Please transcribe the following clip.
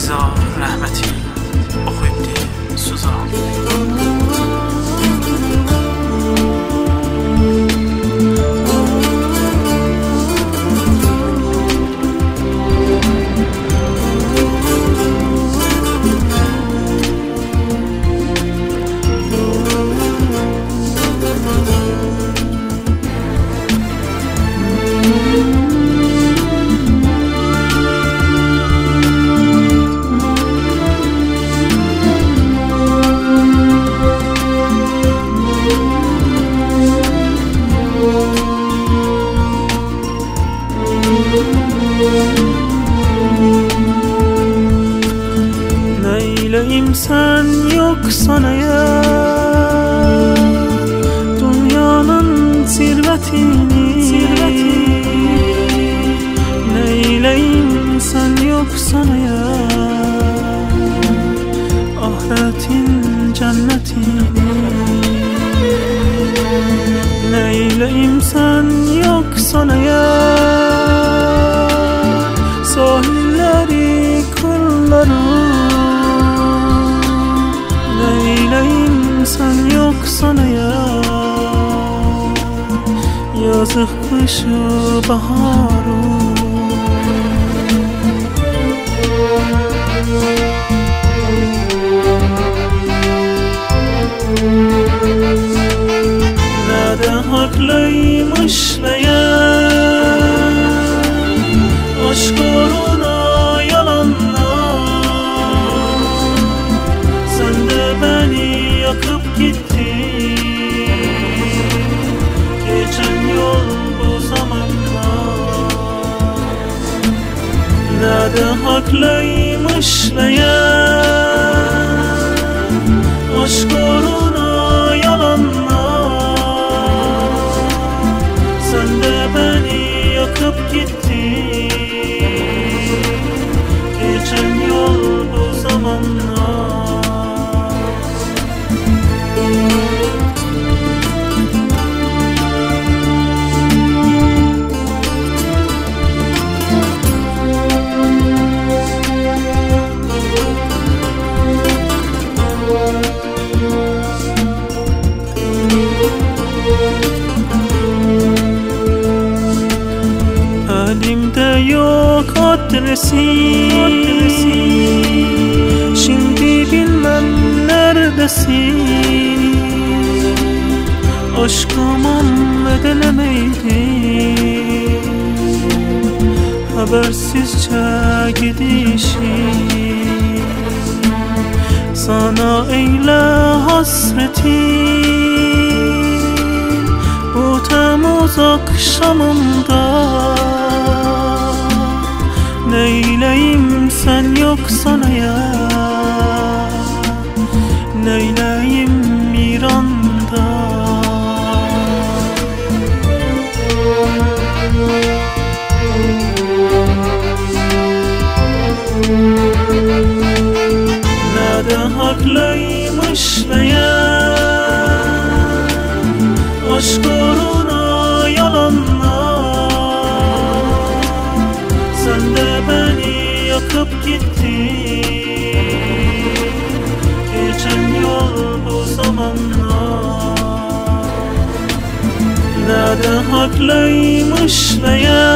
Rıza rəhmətin oxuyubdi Suzan. Neyleyim sen yoksan eğer dünyanın zirvetini, neyleyim sen yoksan eğer ahiretin cennetini, neyleyim sen yoksan eğer sahilleri kulları, neyleyim sen yoksan eğer yazık kışı baharı. Nerede haklıymış meğer aşk uğruna yalanlar, sen de beni yakıp gittin geçen yol bu zamanlar. Nerede haklıymış meğer aşk uğruna yalanlar, sen de beni yakıp gittin geçen yol bu zamanlar. Elimde yok adresi, şimdi bilmem neredesin. Aşkıma edelemeydim habersizce gidişim, sana eyle hasretim bu Temmuz akşamında. Neyleyim sen yoksan eğer, neyleyim İran'da. Nerede haklıymış meğer aşk uğruna yalanlar, sen de beni yakıp gittin geçen yol bu zamanlar. Nerede haklıymış meğer